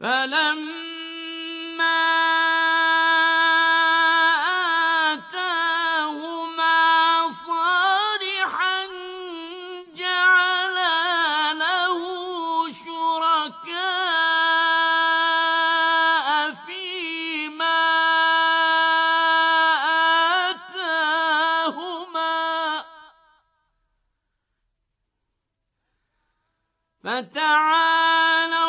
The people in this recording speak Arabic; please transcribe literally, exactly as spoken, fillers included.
فَلَمَّا آتَاهُمَا صَالِحًا جَعَلَا لَهُ شُرَكَاءَ فِيمَا آتَاهُمَا ۚ فَتَعَالَى